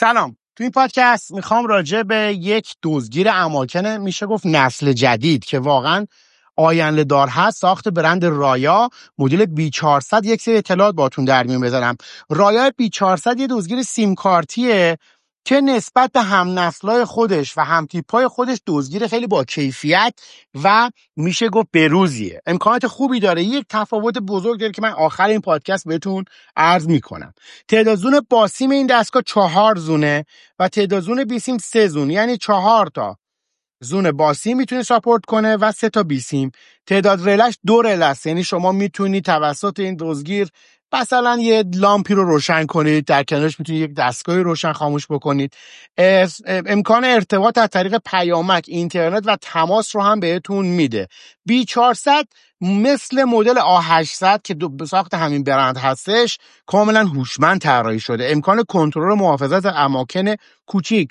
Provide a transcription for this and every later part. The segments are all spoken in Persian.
سلام. تو این پادکست میخوام راجع به یک دزدگیر اماکن میشه گفت نسل جدید که واقعا آینده دار هست ساخت برند رایا مدل B400 یک سری اطلاعات باتون در میون بذارم. رایا B400 یه دزدگیر سیم کارتیه که نسبت به هم نسلای خودش و هم تیپای خودش دزدگیر خیلی با کیفیت و میشه گفت بروزیه. امکانات خوبی داره. یک تفاوت بزرگ داره که من آخر این پادکست بهتون عرض میکنم. تعداد زون باسیم این دستگاه 4 زونه و تعداد زون بیسیم 3 زون، یعنی 4 تا زون باسیم میتونه ساپورت کنه و 3 تا بیسیم. تعداد رلش 2 رل است، یعنی شما میتونید توسط این دزدگیر مثلا یه لامپی رو روشن کنید، در کنارش میتونید یک دستگاهی روشن خاموش بکنید. امکان ارتباط از طریق پیامک، اینترنت و تماس رو هم بهتون میده. B400 مثل مدل A800 که ساخت همین برند هستش کاملا هوشمند طراحی شده. امکان کنترل و محافظت اماکن کوچیک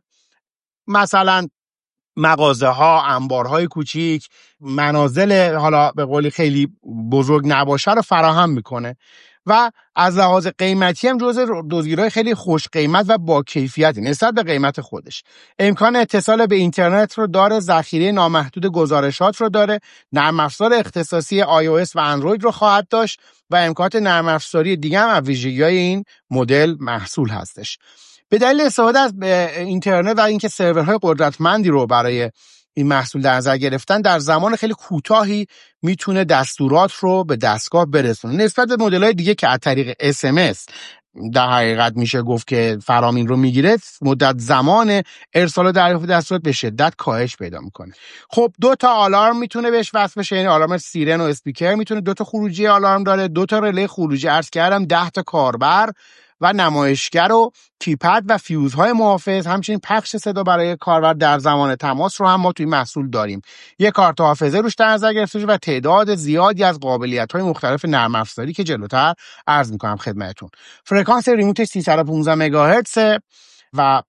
مثلا مغازه ها، انبارهای کوچیک، منازل حالا به قولی خیلی بزرگ نباشه رو فراهم میکنه و از لحاظ قیمتی هم جزو دزدگیرهای خیلی خوش قیمت و با کیفیتی نسبت به قیمت خودش. امکان اتصال به اینترنت رو داره، ذخیره نامحدود گزارشات رو داره، نرم افزار اختصاصی iOS و اندروید رو خواهد داشت و امکانات نرم افزاری دیگه هم از ویژگی‌های این مدل محصول هستش. به دلیل استفاده از اینترنت و اینکه سرورهای قدرتمندی رو برای این محصول در نظر گرفتن، در زمان خیلی کوتاهی میتونه دستورات رو به دستگاه برسونه. نسبت به مدل‌های دیگه که از طریق SMS در حقیقت میشه گفت که فرامین رو میگیره، مدت زمان ارسال و دریافت دستورات به شدت کاهش پیدا میکنه. خب 2 تا آلارم میتونه بهش وصل بشه، یعنی آلارم سیرن و اسپیکر میتونه. 2 تا خروجی آلارم داره، 2 تا رله خروجی، عرض کردم 10 تا کاربر و نمایشگر و کیپد و فیوزهای محافظ. همچنین پخش صدا برای کاربر در زمان تماس رو هم ما توی محصول داریم. یک کارت حافظه روش در نظر گرفته شده و تعداد زیادی از قابلیت‌های مختلف نرم افزاری که جلوتر عرض می‌کنم خدمتتون. فرکانس ریموتش 315 مگاهرتز و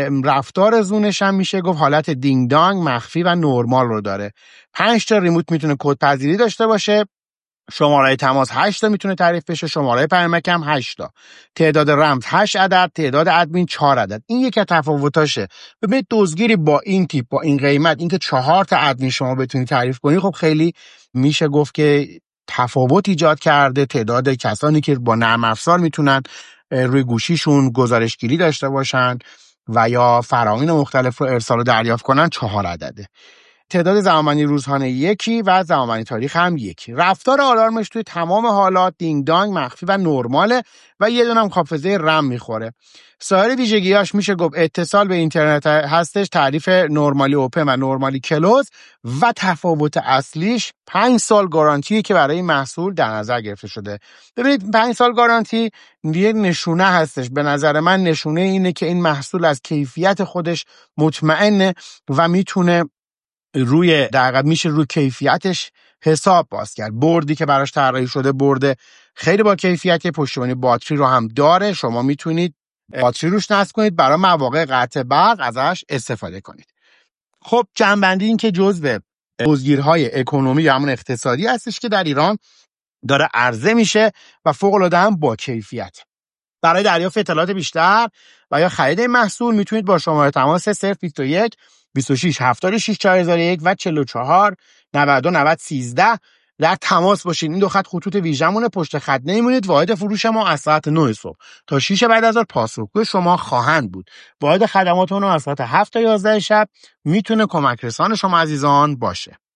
رفتار زونش هم میشه گفت حالت دینگ دانگ، مخفی و نرمال رو داره. 5 تا ریموت میتونه کد پذیری داشته باشه. شماره تماس 8 تا میتونه تعریف بشه، شماره پیامک هم 8 تا. تعداد رمز 8 عدد، تعداد ادمین 4 عدد. این یکی از تفاوتاشه. ببینید دزدگیری با این تیپ، با این قیمت، اینکه 4 تا ادمین شما بتونید تعریف کنید، خب خیلی میشه گفت که تفاوت ایجاد کرده. تعداد کسانی که با نرم افزار میتونن روی گوشیشون گزارشگیری داشته باشن و یا فرامین مختلف رو ارسال و دریافت کنن 4 عدده. تعداد زمانی روزانه 1 و زمانی تاریخ هم 1. رفتار آلارمش توی تمام حالات دینگ دانگ، مخفی و نرماله و یه دونه هم حافظه رم میخوره. سایر ویژگیاش میشه گفت اتصال به اینترنت هستش، تعریف نورمالی اوپن و نورمالی کلوز و تفاوت اصلیش 5 سال گارانتی که برای محصول در نظر گرفته شده. ببینید 5 سال گارانتی یه نشونه هستش. به نظر من نشونه اینه که این محصول از کیفیت خودش مطمئنه و میتونه میشه روی کیفیتش حساب باز کرد. بردی که براش طراحی شده برد خیلی با کیفیت، پشتیبانی باتری رو هم داره. شما میتونید باتری روش نصب کنید، برای مواقع قطع برق ازش استفاده کنید. خب جنبندی این که جزو دزدگیرهای اکونومی یا همون اقتصادی هستش که در ایران داره عرضه میشه و فوق العاده هم با کیفیت. برای دریافت اطلاعات بیشتر و یا خرید این محصول میتونید با شماره تماس 021 26 76 4001 و 44 92 90 13 در تماس باشین. این 2 خط خطوط ویژمونه. پشت خط نمیمونید. واحد فروش ما از ساعت 9 صبح تا 6 بعد از ظهر پاسخگوی شما خواهند بود. واحد خدماتمون از ساعت 7 تا 11 شب میتونه کمک رسان شما عزیزان باشه.